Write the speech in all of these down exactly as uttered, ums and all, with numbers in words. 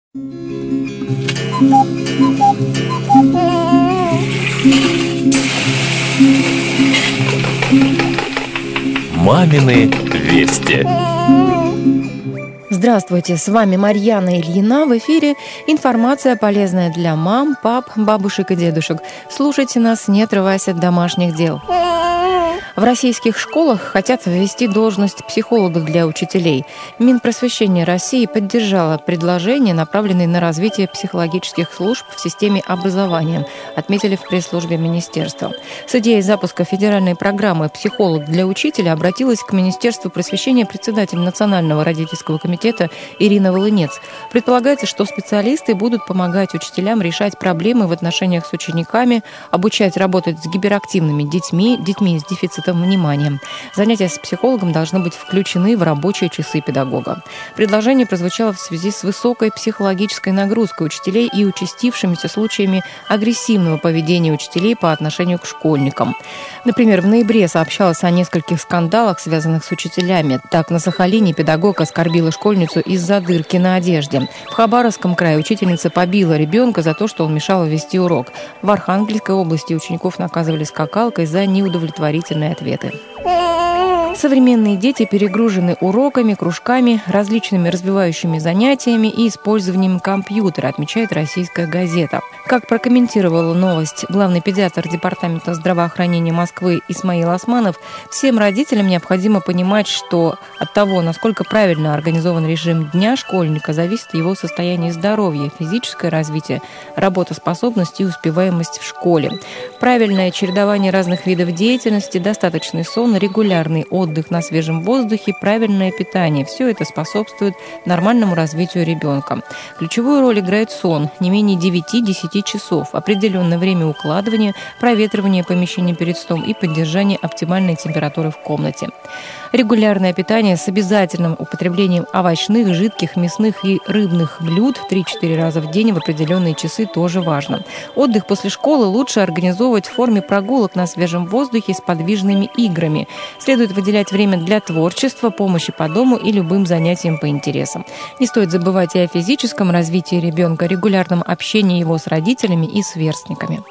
Мамины вести. Здравствуйте, с вами Марьяна Ильина. В эфире информация, полезная для мам, пап, бабушек и дедушек. Слушайте нас, не отрываясь от домашних дел. В российских школах хотят ввести должность психологов для учителей. Минпросвещение России поддержало предложение, направленное на развитие психологических служб в системе образования, отметили в пресс-службе министерства. С идеей запуска федеральной программы «Психолог для учителя» обратилась к Министерству просвещения председатель Национального родительского комитета Ирина Волынец. Предполагается, что специалисты будут помогать учителям решать проблемы в отношениях с учениками, обучать работать с гиперактивными детьми, детьми с дефицитом внимания. Занятия с психологом должны быть включены в рабочие часы педагога. Предложение прозвучало в связи с высокой психологической нагрузкой учителей и участившимися случаями агрессивного поведения учителей по отношению к школьникам. Например, в ноябре сообщалось о нескольких скандалах, связанных с учителями. Так, на Сахалине педагог оскорбила школьницу из-за дырки на одежде. В Хабаровском крае учительница побила ребенка за то, что он мешал вести урок. В Архангельской области учеников наказывали скакалкой за неудовлетворительные ответы. Современные дети перегружены уроками, кружками, различными развивающими занятиями и использованием компьютера, отмечает «Российская газета». Как прокомментировала новость главный педиатр Департамента здравоохранения Москвы Исмаил Османов, всем родителям необходимо понимать, что от того, насколько правильно организован режим дня школьника, зависит его состояние здоровья, физическое развитие, работоспособность и успеваемость в школе. Правильное чередование разных видов деятельности, достаточный сон, регулярный отдых, отдых на свежем воздухе, правильное питание. Все это способствует нормальному развитию ребенка. Ключевую роль играет сон, не менее девяти-десяти часов, определенное время укладывания, проветривания помещения перед сном и поддержания оптимальной температуры в комнате. Регулярное питание с обязательным употреблением овощных, жидких, мясных и рыбных блюд три-четыре раза в день в определенные часы тоже важно. Отдых после школы лучше организовывать в форме прогулок на свежем воздухе с подвижными играми. Следует выделять время для творчества, помощи по дому и любым занятиям по интересам. Не стоит забывать и о физическом развитии ребенка, регулярном общении его с родителями и сверстниками.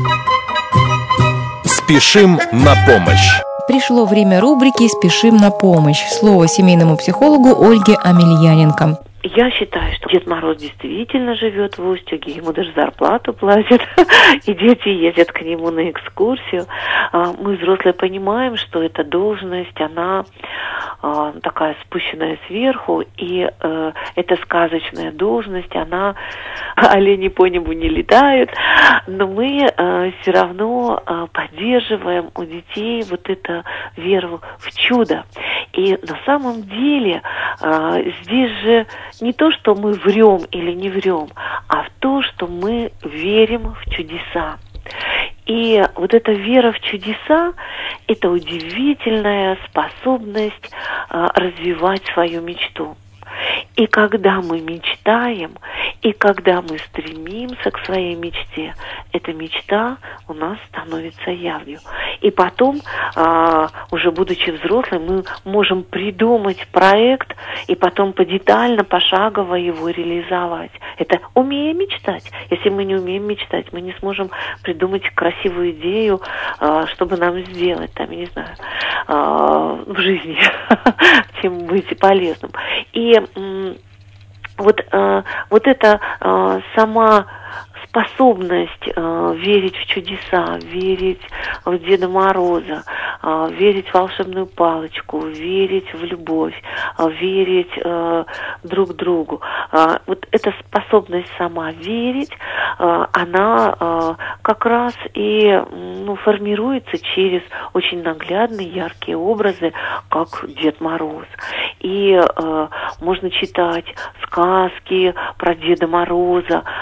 Спешим на помощь. Пришло время рубрики «Спешим на помощь». Слово семейному психологу Ольге Амельяненко. Я считаю, что Дед Мороз действительно живет в Устюге, ему даже зарплату платят, и дети ездят к нему на экскурсию. Мы, взрослые, понимаем, что эта должность, она такая спущенная сверху, и эта сказочная должность, она, олени по небу не летают, но мы все равно поддерживаем у детей вот эту веру в чудо. И на самом деле здесь же не то, что мы врем или не врем, а в то, что мы верим в чудеса. И вот эта вера в чудеса – это удивительная способность развивать свою мечту. И когда мы мечтаем, и когда мы стремимся к своей мечте, эта мечта у нас становится явью. И потом, а, уже будучи взрослым, мы можем придумать проект и потом подетально, пошагово его реализовать. Это умея мечтать. Если мы не умеем мечтать, мы не сможем придумать красивую идею, а, чтобы нам сделать, там, я не знаю, а, в жизни, чем быть полезным. И Вот, э, вот эта э, сама способность э, верить в чудеса, верить в Деда Мороза, э, верить в волшебную палочку, верить в любовь, э, верить э, друг другу. Э, вот эта способность сама верить, э, она э, как раз и ну, формируется через очень наглядные, яркие образы, как Дед Мороз. И э, можно читать сказки про Деда Мороза,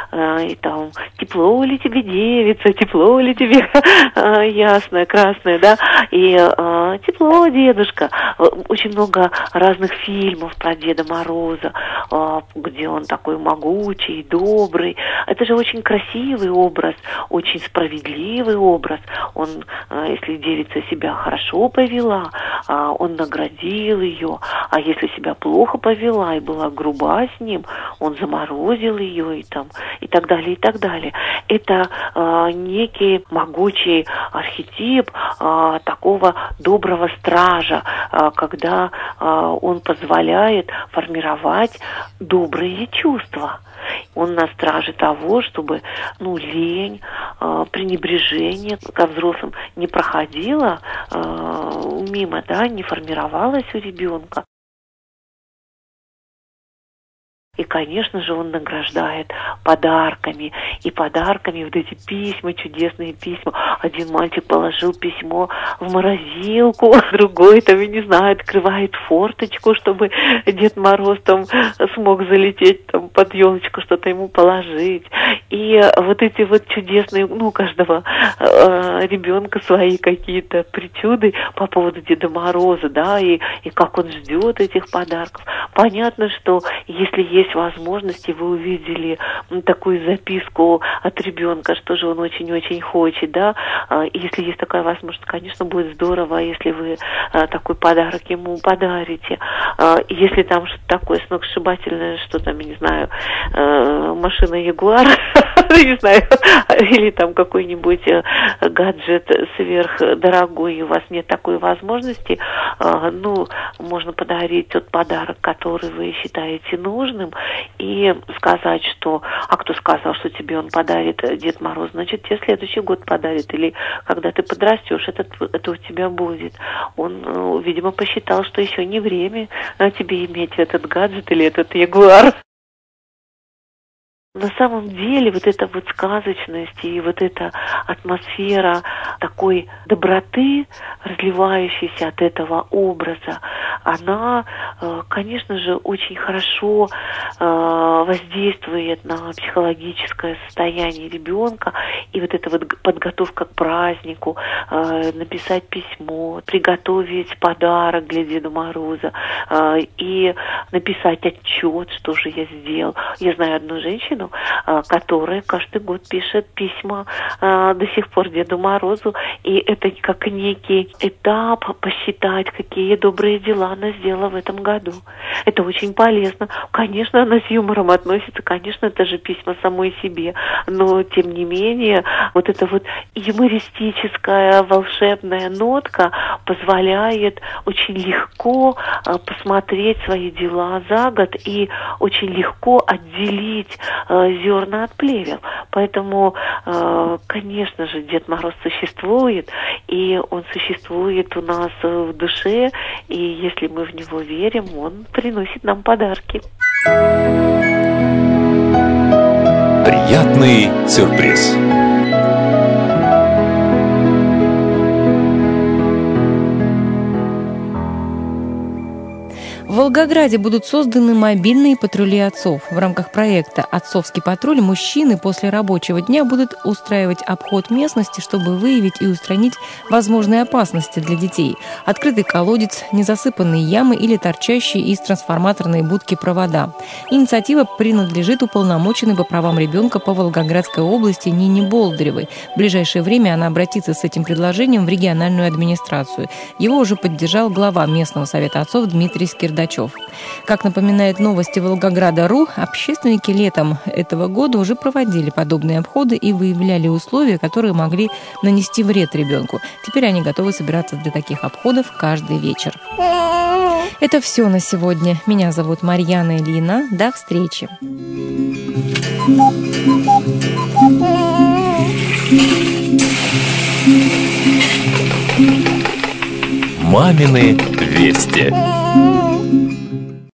и там тепло ли тебе, девица, тепло ли тебе, ясное, красное, да, и тепло, дедушка. Очень много разных фильмов про Деда Мороза, где он такой могучий, добрый. Это же очень красивый образ, очень справедливый образ. Он, если девица себя хорошо повела, он наградил ее, а если себя плохо повела и была груба с ним, он заморозил ее и там и так далее, и так далее. Это э, некий могучий архетип э, такого доброго стража, э, когда э, он позволяет формировать добрые чувства. Он на страже того, чтобы, ну, лень, э, пренебрежение ко взрослым не проходило э, мимо, да, не формировалось у ребенка. И, конечно же, он награждает подарками. И подарками вот эти письма, чудесные письма. Один мальчик положил письмо в морозилку, другой там, я не знаю, открывает форточку, чтобы Дед Мороз там смог залететь там под елочку, что-то ему положить. И вот эти вот чудесные, ну, у каждого э, ребенка свои какие-то причуды по поводу Деда Мороза, да, и, и как он ждет этих подарков. Понятно, что если есть возможности, вы увидели такую записку от ребенка, что же он очень-очень хочет, да, если есть такая возможность, конечно, будет здорово, если вы такой подарок ему подарите. Если там что-то такое сногсшибательное, что там, я не знаю, машина Ягуар, не знаю, или там какой-нибудь гаджет сверхдорогой, и у вас нет такой возможности, ну, можно подарить тот подарок, который вы считаете нужным, и сказать, что, а кто сказал, что тебе он подарит Дед Мороз, значит, тебе следующий год подарит, или когда ты подрастешь, это, это у тебя будет. Он, ну, видимо, посчитал, что еще не время тебе иметь этот гаджет или этот Ягуар. На самом деле вот эта вот сказочность и вот эта атмосфера такой доброты, разливающейся от этого образа, она, конечно же, очень хорошо воздействует на психологическое состояние ребенка. И вот эта вот подготовка к празднику, написать письмо, приготовить подарок для Деда Мороза и написать отчет, что же я сделал. Я знаю одну женщину, которая каждый год пишет письма а, до сих пор Деду Морозу, и это как некий этап посчитать, какие добрые дела она сделала в этом году. Это очень полезно. Конечно, она с юмором относится, конечно, это же письма самой себе, но тем не менее вот эта вот юмористическая волшебная нотка позволяет очень легко а, посмотреть свои дела за год и очень легко отделить зерна от плевел. Поэтому, конечно же, Дед Мороз существует, и он существует у нас в душе, и если мы в него верим, он приносит нам подарки. Приятный сюрприз. В Волгограде будут созданы мобильные патрули отцов. В рамках проекта «Отцовский патруль» мужчины после рабочего дня будут устраивать обход местности, чтобы выявить и устранить возможные опасности для детей. Открытый колодец, незасыпанные ямы или торчащие из трансформаторной будки провода. Инициатива принадлежит уполномоченной по правам ребенка по Волгоградской области Нине Болдыревой. В ближайшее время она обратится с этим предложением в региональную администрацию. Его уже поддержал глава местного совета отцов Дмитрий Скирдачев. Как напоминает новости Волгограда.ру, общественники летом этого года уже проводили подобные обходы и выявляли условия, которые могли нанести вред ребенку. Теперь они готовы собираться для таких обходов каждый вечер. Это все на сегодня. Меня зовут Марьяна Ильина. До встречи. Мамины вести.